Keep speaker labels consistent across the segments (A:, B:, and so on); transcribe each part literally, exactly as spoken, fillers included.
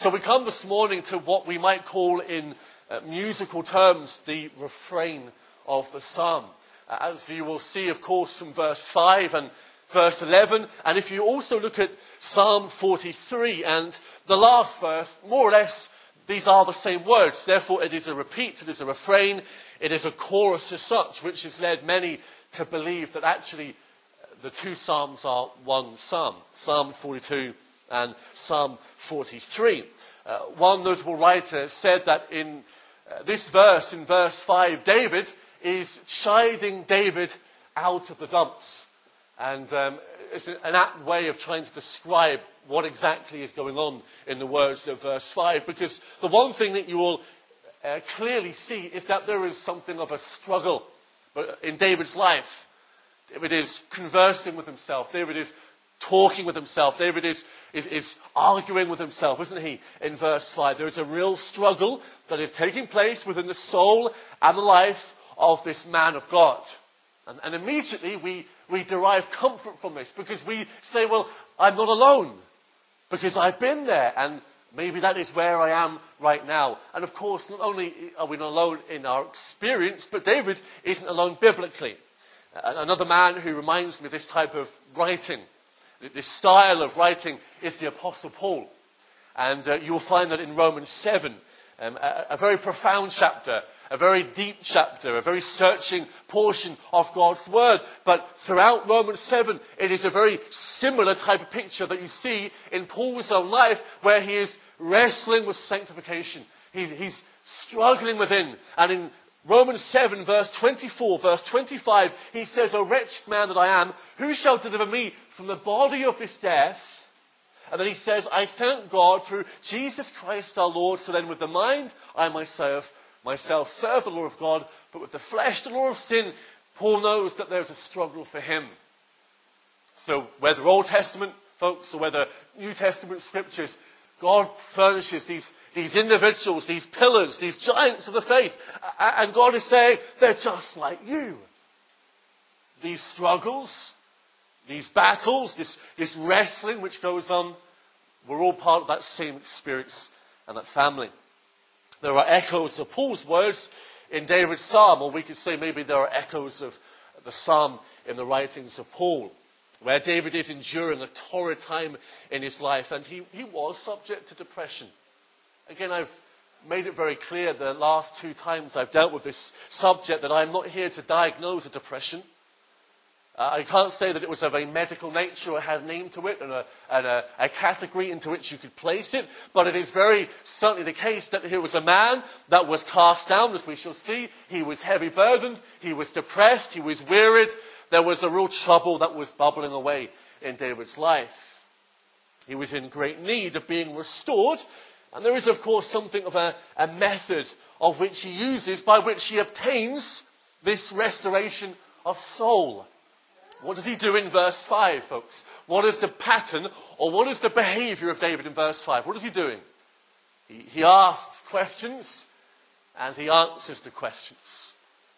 A: So we come this morning to what we might call in uh, musical terms the refrain of the psalm. Uh, as you will see, of course, from verse five and verse eleven. And if you also look at Psalm forty-three and the last verse, more or less, these are the same words. Therefore, it is a repeat, it is a refrain, it is a chorus as such, which has led many to believe that actually the two psalms are one psalm. Psalm forty-two and Psalm forty-three. Uh, one notable writer said that in uh, this verse, in verse five, David is chiding David out of the dumps. And um, it's an apt way of trying to describe what exactly is going on in the words of verse five. Because the one thing that you will uh, clearly see is that there is something of a struggle in David's life. David is conversing with himself. David is talking with himself. David is, is, is arguing with himself, isn't he, in verse five? There is a real struggle that is taking place within the soul and the life of this man of God. And, and immediately we, we derive comfort from this because we say, well, I'm not alone because I've been there and maybe that is where I am right now. And of course, not only are we not alone in our experience, but David isn't alone biblically. Another man who reminds me of this type of writing, this style of writing, is the Apostle Paul. And uh, you will find that in Romans seven, um, a, a very profound chapter, a very deep chapter, a very searching portion of God's Word. But throughout Romans seven, it is a very similar type of picture that you see in Paul's own life, where he is wrestling with sanctification. He's, he's struggling within. And in Romans seven, verse twenty-four, verse twenty-five, he says, O wretched man that I am, who shall deliver me from the body of this death? And then he says, I thank God through Jesus Christ our Lord. So then with the mind, I myself, myself serve the law of God, but with the flesh, the law of sin. Paul knows that there's a struggle for him. So whether Old Testament, folks, or whether New Testament scriptures, God furnishes these, these individuals, these pillars, these giants of the faith. And God is saying, they're just like you. These struggles, these battles, this, this wrestling which goes on, we're all part of that same experience and that family. There are echoes of Paul's words in David's psalm, or we could say maybe there are echoes of the psalm in the writings of Paul, where David is enduring a torrid time in his life, and he, he was subject to depression. Again, I've made it very clear the last two times I've dealt with this subject that I'm not here to diagnose a depression. Uh, I can't say that it was of a medical nature or had a name to it and, a, and a, a category into which you could place it, but it is very certainly the case that he was a man that was cast down, as we shall see. He was heavy burdened, he was depressed, he was wearied. There was a real trouble that was bubbling away in David's life. He was in great need of being restored. And there is, of course, something of a, a method of which he uses by which he obtains this restoration of soul. What does he do in verse five, folks? What is the pattern or what is the behavior of David in verse five? What is he doing? He, he asks questions and he answers the questions.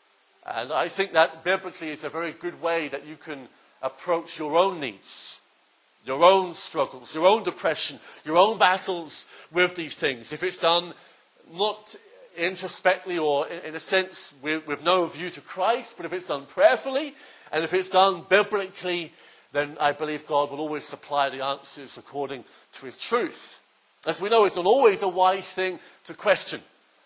A: And I think that biblically is a very good way that you can approach your own needs, your own struggles, your own depression, your own battles with these things. If it's done not introspectively or in, in a sense with, with no view to Christ, but if it's done prayerfully and if it's done biblically, then I believe God will always supply the answers according to his truth. As we know, it's not always a wise thing to question.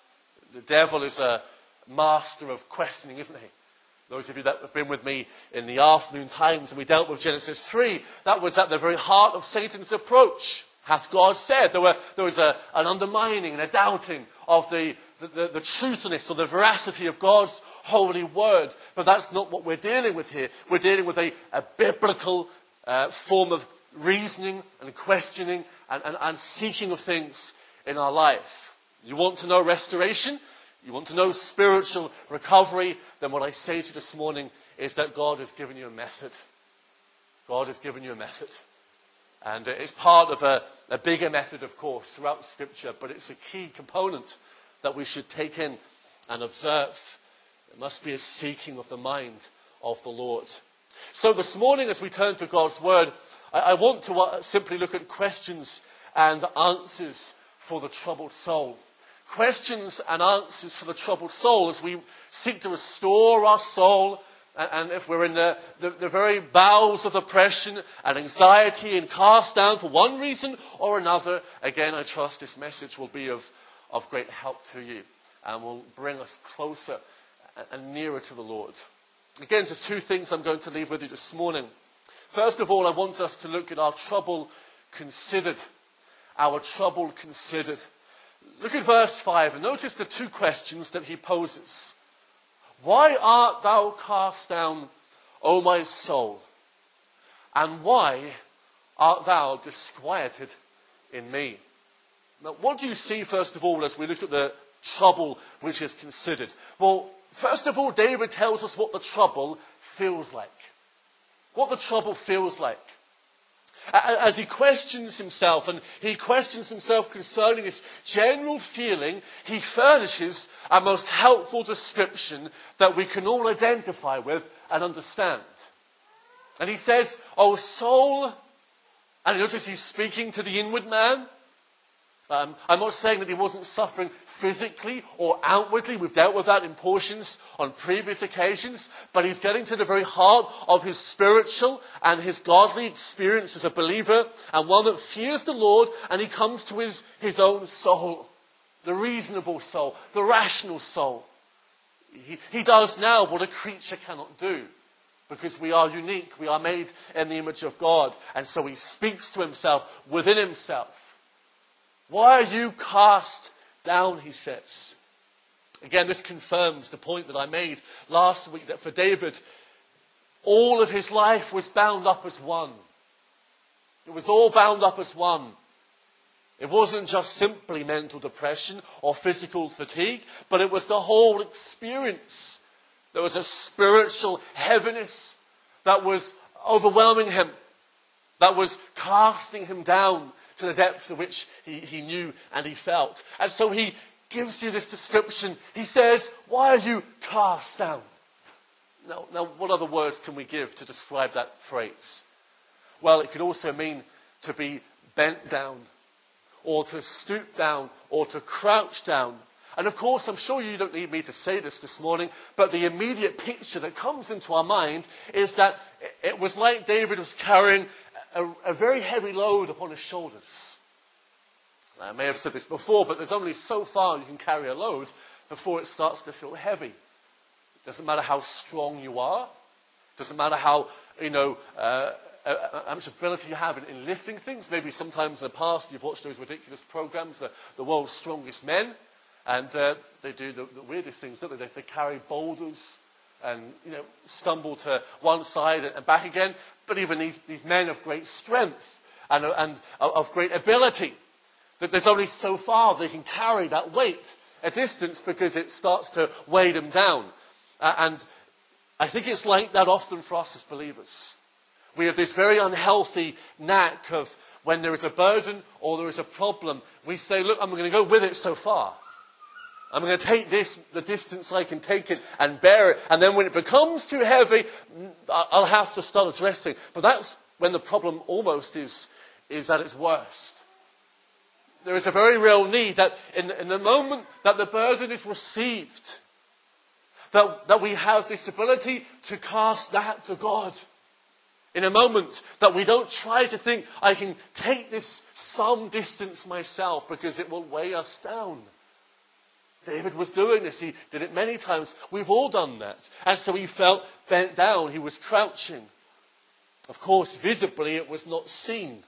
A: The devil is a master of questioning, isn't he? Those of you that have been with me in the afternoon times and we dealt with Genesis three, that was at the very heart of Satan's approach. Hath God said? There, were, there was a, an undermining and a doubting of the, the, the, the truthfulness or the veracity of God's holy word. But that's not what we're dealing with here. We're dealing with a, a biblical uh, form of reasoning and questioning and, and, and seeking of things in our life. You want to know restoration? You want to know spiritual recovery? Then what I say to you this morning is that God has given you a method. God has given you a method. And it's part of a, a bigger method, of course, throughout Scripture, but it's a key component that we should take in and observe. It must be a seeking of the mind of the Lord. So this morning, as we turn to God's Word, I, I want to uh, simply look at questions and answers for the troubled soul. Questions and answers for the troubled soul as we seek to restore our soul. And if we're in the, the, the very bowels of depression and anxiety and cast down for one reason or another, again, I trust this message will be of, of great help to you and will bring us closer and nearer to the Lord. Again, just two things I'm going to leave with you this morning. First of all, I want us to look at our trouble considered. Our trouble considered. Look at verse five and notice the two questions that he poses. Why art thou cast down, O my soul? And why art thou disquieted in me? Now, what do you see, first of all, as we look at the trouble which is considered? Well, first of all, David tells us what the trouble feels like. What the trouble feels like. As he questions himself, and he questions himself concerning his general feeling, he furnishes a most helpful description that we can all identify with and understand. And he says, O soul, and notice he's speaking to the inward man. Um, I'm not saying that he wasn't suffering physically or outwardly. We've dealt with that in portions on previous occasions. But he's getting to the very heart of his spiritual and his godly experience as a believer, and one that fears the Lord, and he comes to his, his own soul, the reasonable soul, the rational soul. He, he does now what a creature cannot do, because we are unique. We are made in the image of God. And so he speaks to himself within himself. Why are you cast down, he says. Again, this confirms the point that I made last week, that for David, all of his life was bound up as one. It was all bound up as one. It wasn't just simply mental depression or physical fatigue, but it was the whole experience. There was a spiritual heaviness that was overwhelming him, that was casting him down to the depth of which he, he knew and he felt. And so he gives you this description. He says, why are you cast down? Now, now, what other words can we give to describe that phrase? Well, it could also mean to be bent down, or to stoop down, or to crouch down. And of course, I'm sure you don't need me to say this this morning, but the immediate picture that comes into our mind is that it was like David was carrying A, a very heavy load upon his shoulders. I may have said this before, but there's only so far you can carry a load before it starts to feel heavy. It doesn't matter how strong you are. It doesn't matter how, you know, uh, uh, how much ability you have in, in lifting things. Maybe sometimes in the past you've watched those ridiculous programs, the, the world's strongest men, and uh, they do the, the weirdest things, don't they? They, they carry boulders and, you know, stumble to one side and back again. But even these, these men of great strength and, and of great ability, that there's only so far they can carry that weight a distance because it starts to weigh them down. Uh, and I think it's like that often for us as believers. We have this very unhealthy knack of when there is a burden or there is a problem, we say, look, I'm going to go with it so far. I'm going to take this, the distance I can take it and bear it. And then when it becomes too heavy, I'll have to start addressing. But that's when the problem almost is, is at its worst. There is a very real need that in, in the moment that the burden is received, that, that we have this ability to cast that to God. In a moment that we don't try to think, I can take this some distance myself because it will weigh us down. David was doing this. He did it many times. We've all done that. And so he felt bent down. He was crouching. Of course, visibly, it was not seen.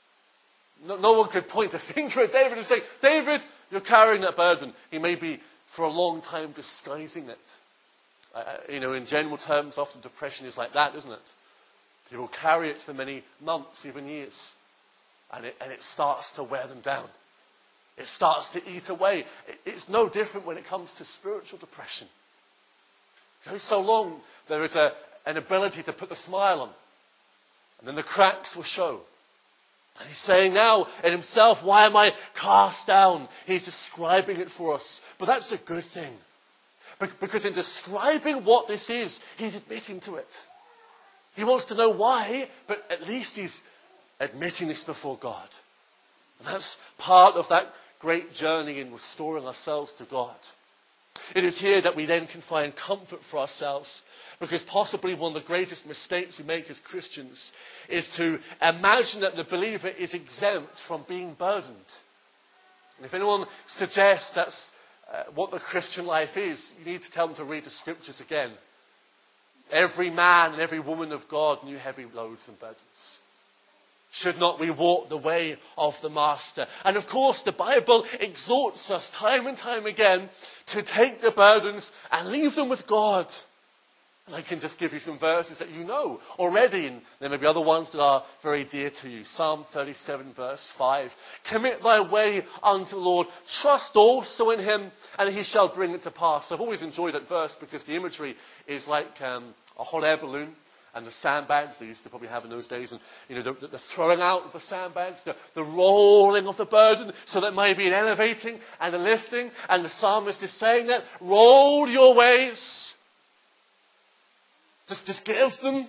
A: No, no one could point a finger at David and say, David, you're carrying that burden. He may be, for a long time, disguising it. Uh, you know, in general terms, often depression is like that, isn't it? People carry it for many months, even years. And it, and it starts to wear them down. It starts to eat away. It's no different when it comes to spiritual depression. So, so long there is a, an ability to put the smile on. And then the cracks will show. And he's saying now in himself, why am I cast down? He's describing it for us. But that's a good thing. Because in describing what this is, he's admitting to it. He wants to know why, but at least he's admitting this before God. And that's part of that great journey in restoring ourselves to God. It is here that we then can find comfort for ourselves, because possibly one of the greatest mistakes we make as Christians is to imagine that the believer is exempt from being burdened. And if anyone suggests that's uh, what the Christian life is, you need to tell them to read the scriptures again. Every man and every woman of God knew heavy loads and burdens. Should not we walk the way of the Master? And of course, the Bible exhorts us time and time again to take the burdens and leave them with God. And I can just give you some verses that you know already, and there may be other ones that are very dear to you. Psalm thirty-seven, verse five. Commit thy way unto the Lord. Trust also in him, and he shall bring it to pass. I've always enjoyed that verse because the imagery is like um, a hot air balloon. And the sandbags they used to probably have in those days. And, you know, the, the throwing out of the sandbags, the, the rolling of the burden, so that may be an elevating and a lifting. And the psalmist is saying that, roll your ways. Just, just give them.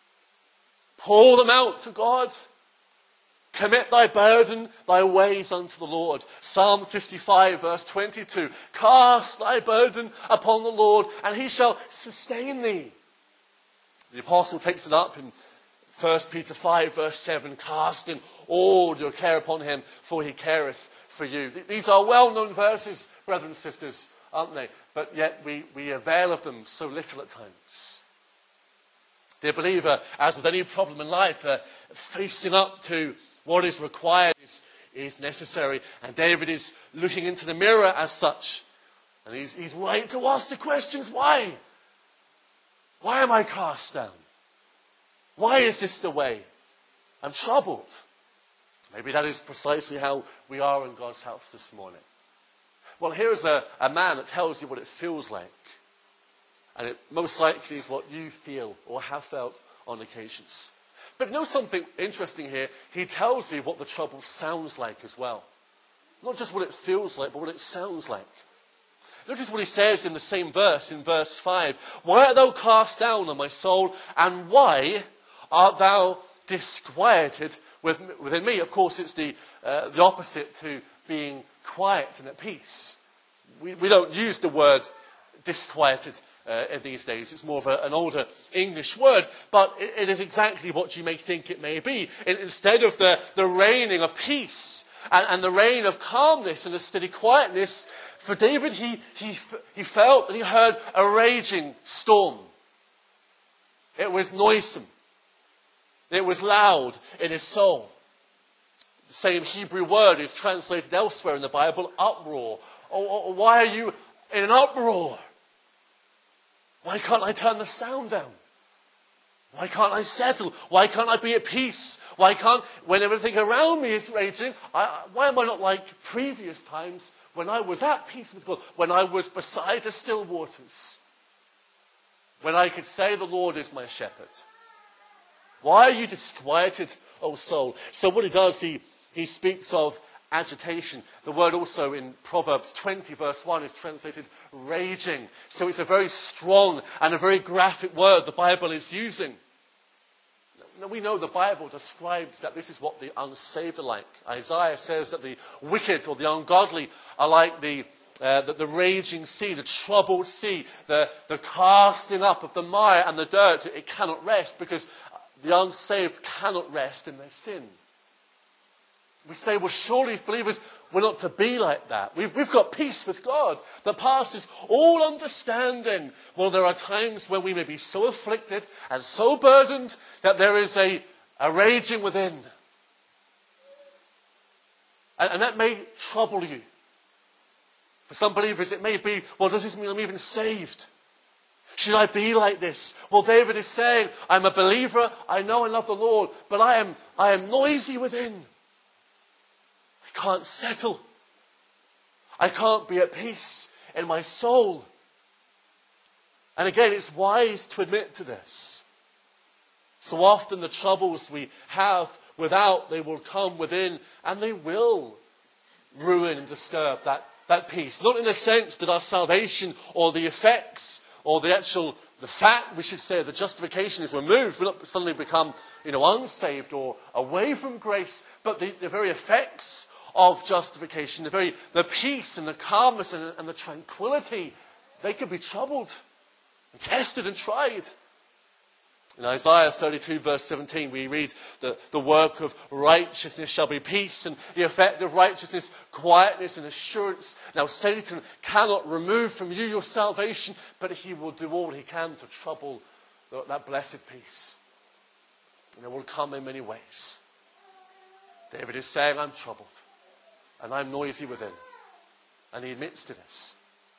A: Pour them out to God. Commit thy burden, thy ways unto the Lord. Psalm fifty-five, verse twenty-two. Cast thy burden upon the Lord, and he shall sustain thee. The apostle takes it up in First Peter five, verse seven, casting all your care upon him, for he careth for you. These are well-known verses, brothers and sisters, aren't they? But yet we, we avail of them so little at times. Dear believer, as with any problem in life, uh, facing up to what is required is, is necessary. And David is looking into the mirror as such. And he's, he's right to ask the questions, why? Why am I cast down? Why is this the way? I'm troubled. Maybe that is precisely how we are in God's house this morning. Well, here's a, a man that tells you what it feels like. And it most likely is what you feel or have felt on occasions. But know something interesting here. He tells you what the trouble sounds like as well. Not just what it feels like, but what it sounds like. Notice what he says in the same verse, in verse five. Why art thou cast down, O my soul, and why art thou disquieted within me? Of course, it's the, uh, the opposite to being quiet and at peace. We, we don't use the word disquieted uh, these days. It's more of a, an older English word, but it, it is exactly what you may think it may be. In, instead of the, the reigning of peace and, and the reign of calmness and a steady quietness, for David, he, he, he felt and he heard a raging storm. It was noisome. It was loud in his soul. The same Hebrew word is translated elsewhere in the Bible, uproar. Oh, oh, why are you in an uproar? Why can't I turn the sound down? Why can't I settle? Why can't I be at peace? Why can't, when everything around me is raging, I, why am I not like previous times when I was at peace with God, when I was beside the still waters, when I could say the Lord is my shepherd? Why are you disquieted, O soul? So what he does, he, he speaks of agitation. The word also in Proverbs twenty, verse one, is translated raging. So it's a very strong and a very graphic word the Bible is using. Now, we know the Bible describes that this is what the unsaved are like. Isaiah says that the wicked or the ungodly are like the, uh, the, the raging sea, the troubled sea, the, the casting up of the mire and the dirt. It cannot rest because the unsaved cannot rest in their sin. We say, well, surely as believers, we're not to be like that. We've, we've got peace with God that passes all understanding. Well, there are times when we may be so afflicted and so burdened that there is a, a raging within. And, and that may trouble you. For some believers, it may be, well, does this mean I'm even saved? Should I be like this? Well, David is saying, I'm a believer, I know I love the Lord, but I am, I am noisy within. I can't settle. I can't be at peace in my soul. And again, it's wise to admit to this. So often the troubles we have without, they will come within, and they will ruin and disturb that, that peace. Not in the sense that our salvation or the effects or the actual, the fact, we should say, the justification is removed. We'll not suddenly become, you know, unsaved or away from grace, but the, the very effects of justification, the very the peace and the calmness and, and the tranquility, they can be troubled and tested and tried. In Isaiah thirty-two verse seventeen we read that the work of righteousness shall be peace, and the effect of righteousness quietness and assurance. Now Satan cannot remove from you your salvation, but he will do all he can to trouble that blessed peace. And it will come in many ways. David is saying, I'm troubled and I'm noisy within. And he admits to this.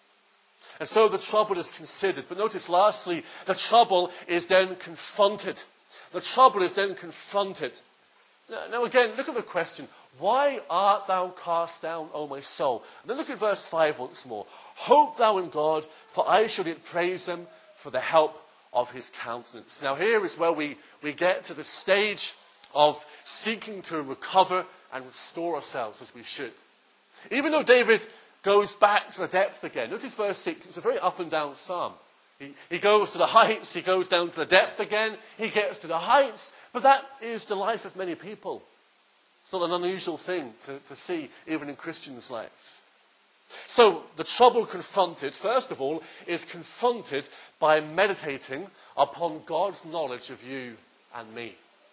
A: And so the trouble is considered. But notice lastly, the trouble is then confronted. The trouble is then confronted. Now, now again, look at the question. Why art thou cast down, O my soul? And then look at verse five once more. Hope thou in God, for I shall yet praise him for the help of his countenance. Now here is where we, we get to the stage of seeking to recover and restore ourselves as we should. Even though David goes back to the depth again. Notice verse six, it's a very up and down psalm. He, he goes to the heights, he goes down to the depth again, he gets to the heights, but that is the life of many people. It's not an unusual thing to, to see even in Christians' life. So the trouble confronted, first of all, is confronted by meditating upon God's knowledge of you and me.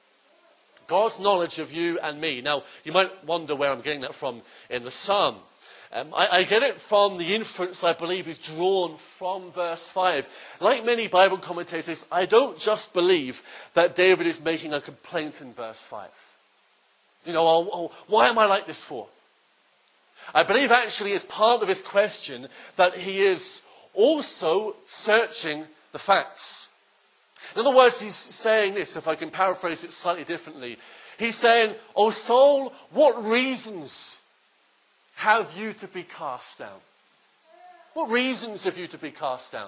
A: God's knowledge of you and me. Now, you might wonder where I'm getting that from in the psalm. Um, I, I get it from the inference I believe is drawn from verse five. Like many Bible commentators, I don't just believe that David is making a complaint in verse five. You know, oh, oh, why am I like this for? I believe actually it's part of his question that he is also searching the facts. In other words, he's saying this, if I can paraphrase it slightly differently. He's saying, O soul, what reasons have you to be cast down? What reasons have you to be cast down?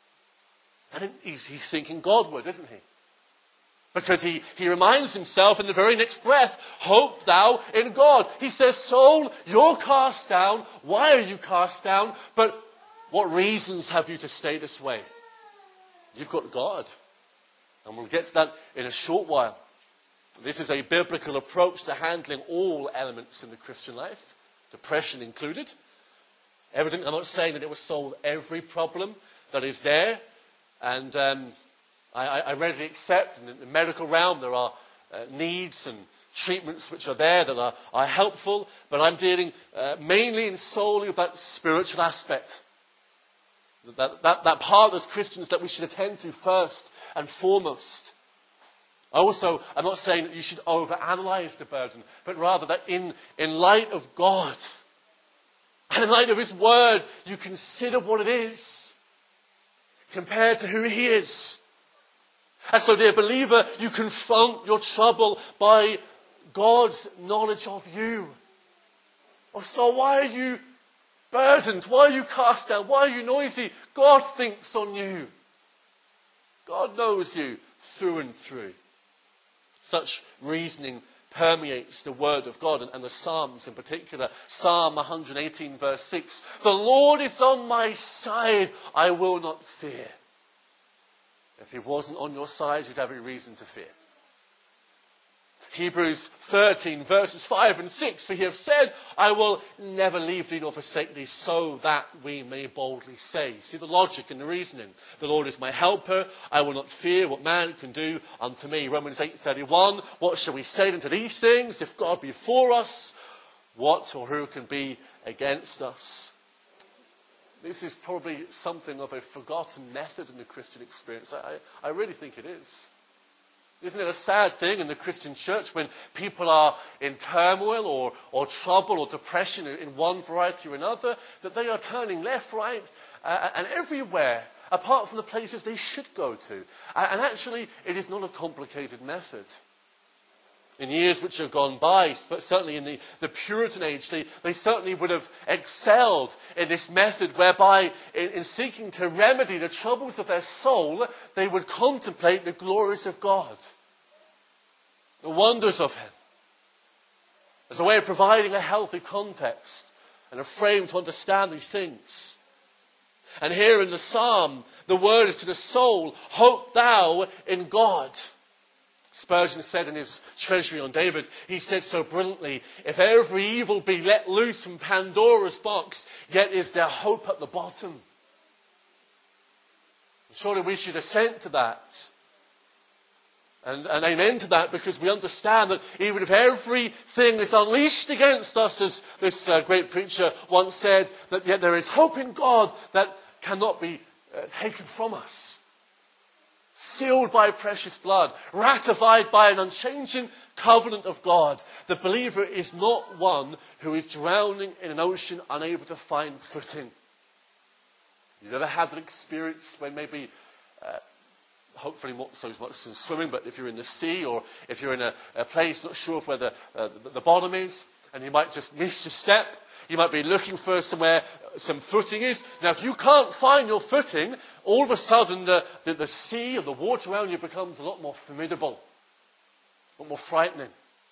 A: And he's, he's thinking Godward, isn't he? Because he, he reminds himself in the very next breath, hope thou in God. He says, soul, you're cast down. Why are you cast down? But what reasons have you to stay this way? You've got God. And we'll get to that in a short while. This is a biblical approach to handling all elements in the Christian life, depression included. Evidently, I'm not saying that it will solve every problem that is there. And um, I, I readily accept in the medical realm there are uh, needs and treatments which are there that are, are helpful. But I'm dealing uh, mainly and solely with that spiritual aspect. That, that, that part as Christians that we should attend to first and foremost. Also, I'm not saying that you should overanalyze the burden, but rather that in, in light of God, and in light of his word, you consider what it is compared to who he is. And so, dear believer, you confront your trouble by God's knowledge of you. Oh, so why are you burdened? Why are you cast down? Why are you noisy? God thinks on you. God knows you through and through. Such reasoning permeates the word of God and, and the Psalms in particular. Psalm one hundred eighteen verse six. The Lord is on my side, I will not fear. If he wasn't on your side, you'd have every reason to fear. Hebrews thirteen verses five and six. For he hath said, I will never leave thee nor forsake thee, so that we may boldly say. See the logic and the reasoning. The Lord is my helper. I will not fear what man can do unto me. Romans eight thirty-one. What shall we say unto these things? If God be for us, what or who can be against us? This is probably something of a forgotten method in the Christian experience. I, I really think it is. Isn't it a sad thing in the Christian church when people are in turmoil or, or trouble or depression in one variety or another, that they are turning left, right, uh, and everywhere, apart from the places they should go to. And actually, it is not a complicated method. In years which have gone by, but certainly in the, the Puritan age, they, they certainly would have excelled in this method whereby in, in seeking to remedy the troubles of their soul, they would contemplate the glories of God, the wonders of him, as a way of providing a healthy context and a frame to understand these things. And here in the psalm, the word is to the soul, hope thou in God. Spurgeon said in his Treasury on David, he said so brilliantly, if every evil be let loose from Pandora's box, yet is there hope at the bottom. Surely we should assent to that. And, and amen to that, because we understand that even if everything is unleashed against us, as this uh, great preacher once said, that yet there is hope in God that cannot be uh, taken from us. Sealed by precious blood, ratified by an unchanging covenant of God. The believer is not one who is drowning in an ocean unable to find footing. You've ever had that experience when maybe, uh, hopefully not so much as swimming, but if you're in the sea or if you're in a, a place not sure of where the, uh, the, the bottom is, and you might just miss your step. You might be looking for somewhere some footing is. Now, if you can't find your footing, all of a sudden the, the, the sea or the water around you becomes a lot more formidable, a lot more frightening.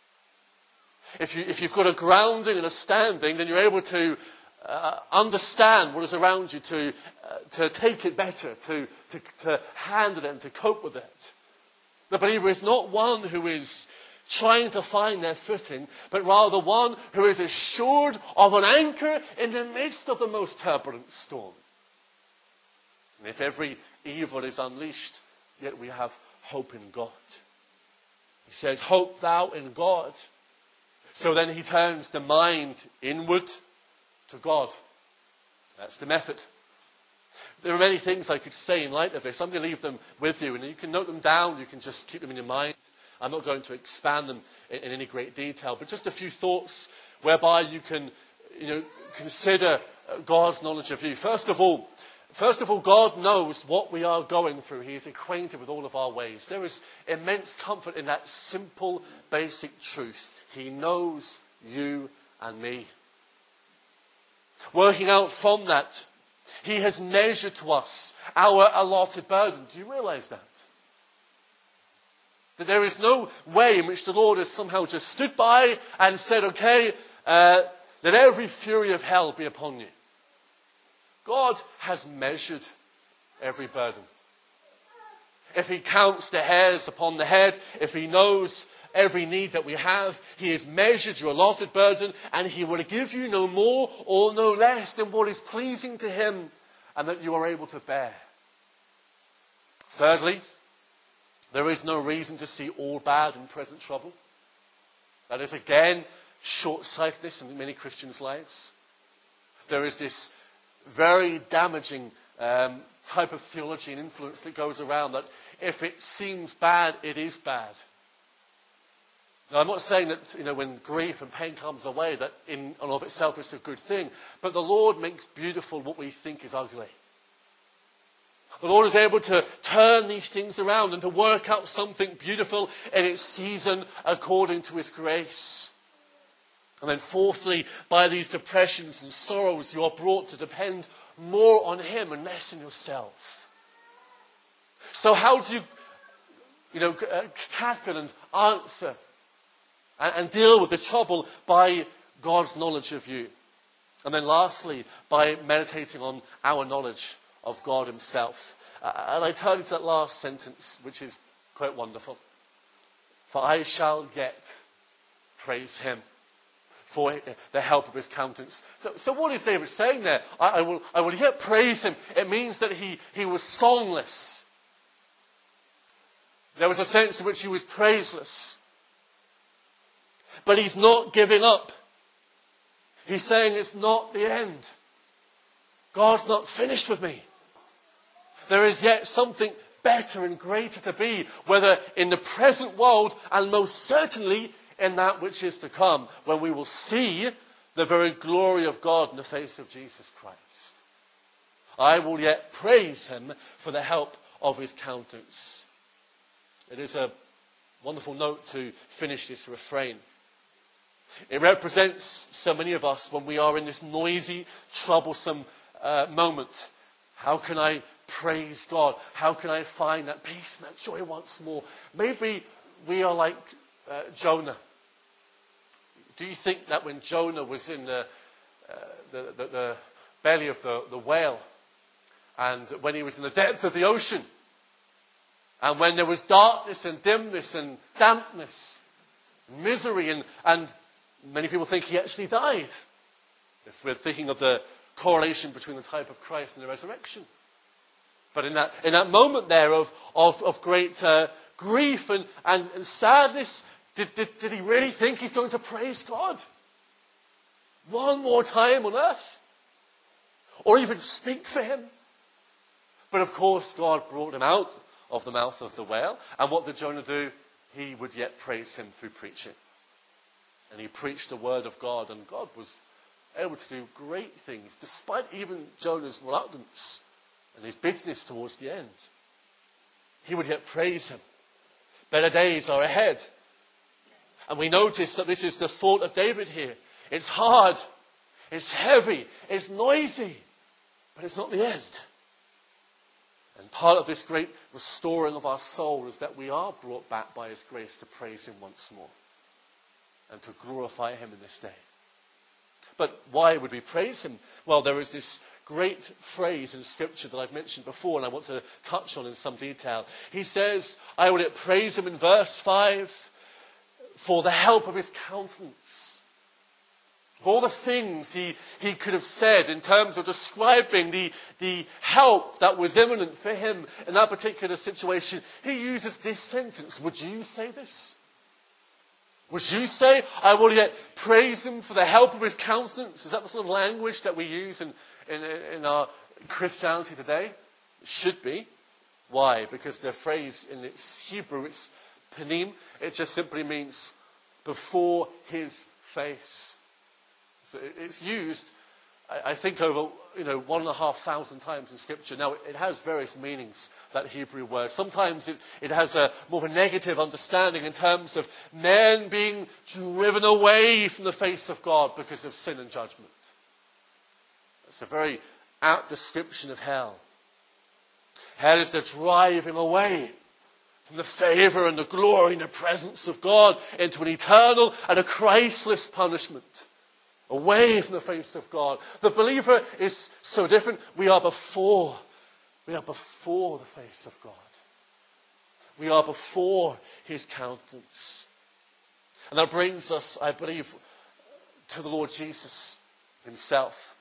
A: If, you, if you've got a grounding and a standing, then you're able to uh, understand what is around you, to, uh, to take it better, to, to, to handle it and to cope with it. The believer is not one who is trying to find their footing, but rather one who is assured of an anchor in the midst of the most turbulent storm. And if every evil is unleashed, yet we have hope in God. He says, hope thou in God. So then he turns the mind inward to God. That's the method. There are many things I could say in light of this. I'm going to leave them with you, and you can note them down. You can just keep them in your mind. I'm not going to expand them in, in any great detail, but just a few thoughts whereby you can, you know, consider God's knowledge of you. First of all, first of all, God knows what we are going through. He is acquainted with all of our ways. There is immense comfort in that simple, basic truth. He knows you and me. Working out from that, he has measured to us our allotted burden. Do you realize that? That there is no way in which the Lord has somehow just stood by and said, okay, uh, let every fury of hell be upon you. God has measured every burden. If he counts the hairs upon the head, if he knows every need that we have, he has measured your allotted burden, and he will give you no more or no less than what is pleasing to him and that you are able to bear. Thirdly, there is no reason to see all bad in present trouble. That is, again, short-sightedness in many Christians' lives. There is this very damaging um, type of theology and influence that goes around that if it seems bad, it is bad. Now, I'm not saying that, you know, when grief and pain comes away, that in and of itself is a good thing. But the Lord makes beautiful what we think is ugly. The Lord is able to turn these things around and to work out something beautiful in its season according to his grace. And then fourthly, by these depressions and sorrows, you are brought to depend more on him and less on yourself. So how do you, you know, tackle and answer and, and deal with the trouble? By God's knowledge of you. And then lastly, by meditating on our knowledge of God himself. Uh, and I turn to that last sentence, which is quite wonderful. For I shall yet praise him for the help of his countenance. So, so what is David saying there? I, I, will, I will yet praise him. It means that he, he was songless. There was a sense in which he was praiseless. But he's not giving up. He's saying it's not the end. God's not finished with me. There is yet something better and greater to be, whether in the present world and most certainly in that which is to come, when we will see the very glory of God in the face of Jesus Christ. I will yet praise him for the help of his countenance. It is a wonderful note to finish this refrain. It represents so many of us when we are in this noisy, troublesome uh, moment. How can I praise God? How can I find that peace and that joy once more? Maybe we are like uh, Jonah. Do you think that when Jonah was in the, uh, the, the, the belly of the, the whale, and when he was in the depth of the ocean, And when there was darkness and dimness and dampness, and misery, and, and many people think he actually died. If we're thinking of the correlation between the type of Christ and the resurrection. But in that, in that moment there of, of, of great uh, grief and, and, and sadness, did, did, did he really think he's going to praise God one more time on earth? Or even speak for him? But of course, God brought him out of the mouth of the whale. And what did Jonah do? He would yet praise him through preaching. And he preached the word of God, and God was able to do great things, despite even Jonah's reluctance and his bitterness towards the end. He would yet praise him. Better days are ahead. And we notice that this is the thought of David here. It's hard, it's heavy, it's noisy, but it's not the end. And part of this great restoring of our soul is that we are brought back by his grace to praise him once more and to glorify him in this day. But why would we praise him? Well, there is this great phrase in Scripture that I've mentioned before, and I want to touch on in some detail. He says, I will praise him in verse five for the help of his countenance. For all the things he, he could have said in terms of describing the, the help that was imminent for him in that particular situation, he uses this sentence. Would you say this? Would you say, I will yet praise him for the help of his countenance? Is that the sort of language that we use in, in, in our Christianity today? It should be. Why? Because the phrase in its Hebrew, it's panim. It just simply means before his face. So it's used, I think, over you know one and a half thousand times in Scripture. Now, it has various meanings, that Hebrew word. Sometimes it, it has a more of a negative understanding in terms of men being driven away from the face of God because of sin and judgment. It's a very apt description of hell. Hell is the driving away from the favour and the glory and the presence of God into an eternal and a Christless punishment. Away from the face of God. The believer is so different. We are before. We are before the face of God. We are before his countenance. And that brings us, I believe, to the Lord Jesus himself.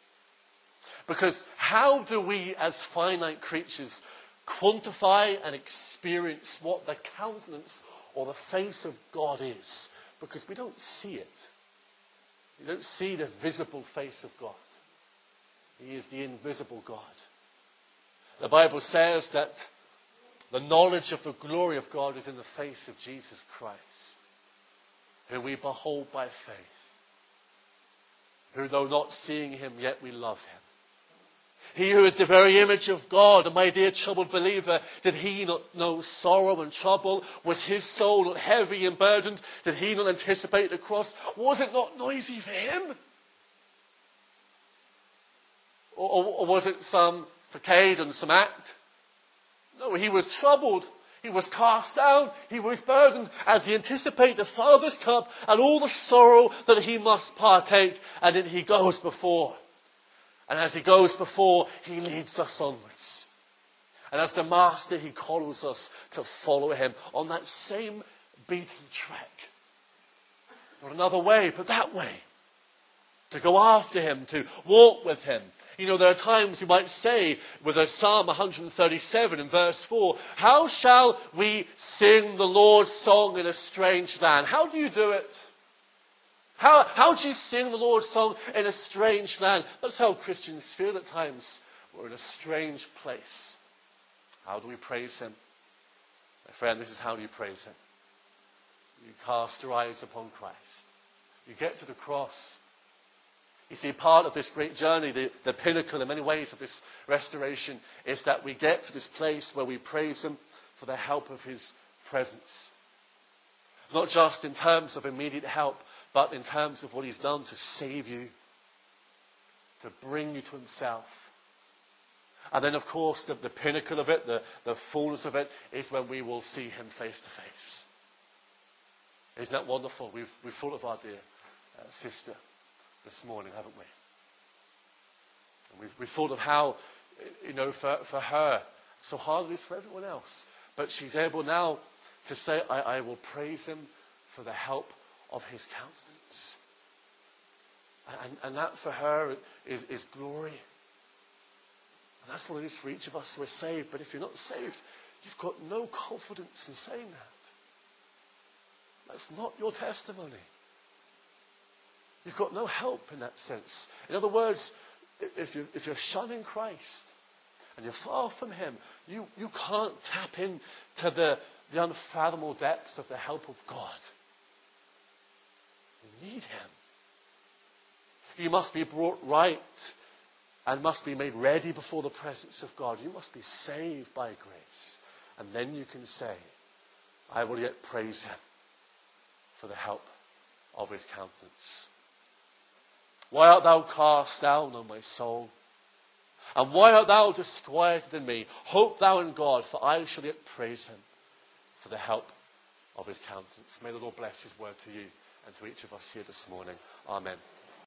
A: Because how do we as finite creatures quantify and experience what the countenance or the face of God is? Because we don't see it. You don't see the visible face of God. He is the invisible God. The Bible says that the knowledge of the glory of God is in the face of Jesus Christ, who we behold by faith, who though not seeing him, yet we love him. He who is the very image of God, and my dear troubled believer, did he not know sorrow and trouble? Was his soul not heavy and burdened? Did he not anticipate the cross? Was it not noisy for him? Or, or, or was it some facade and some act? No, he was troubled. He was cast down. He was burdened as he anticipated the Father's cup and all the sorrow that he must partake. And then he goes before. And as he goes before, he leads us onwards. And as the Master, he calls us to follow him on that same beaten track. Not another way, but that way. To go after him, to walk with him. You know, there are times you might say with a Psalm one thirty-seven in verse four, how shall we sing the Lord's song in a strange land? How do you do it? How, how do you sing the Lord's song in a strange land? That's how Christians feel at times. We're in a strange place. How do we praise him? My friend, this is how you praise him. You cast your eyes upon Christ. You get to the cross. You see, part of this great journey, the, the pinnacle in many ways of this restoration, is that we get to this place where we praise him for the help of his presence. Not just in terms of immediate help, but in terms of what he's done to save you, to bring you to himself. And then, of course, the, the pinnacle of it, the, the fullness of it, is when we will see him face to face. Isn't that wonderful? We've, we've thought of our dear uh, sister this morning, haven't we? And we've, we've thought of how, you know, for, for her, so hard it is for everyone else. But she's able now to say, I, I will praise him for the help of his countenance. And, and that for her is, is glory. And that's what it is for each of us who are saved. But if you're not saved, you've got no confidence in saying that. That's not your testimony. You've got no help in that sense. In other words, if you're, if you're shunning Christ and you're far from him, you, you can't tap into the, the unfathomable depths of the help of God. You need him. You must be brought right and must be made ready before the presence of God. You must be saved by grace. And then you can say, I will yet praise him for the help of his countenance. Why art thou cast down, O my soul? And why art thou disquieted in me? Hope thou in God, for I shall yet praise him for the help of his countenance. May the Lord bless his word to you and to each of us here this morning. Amen.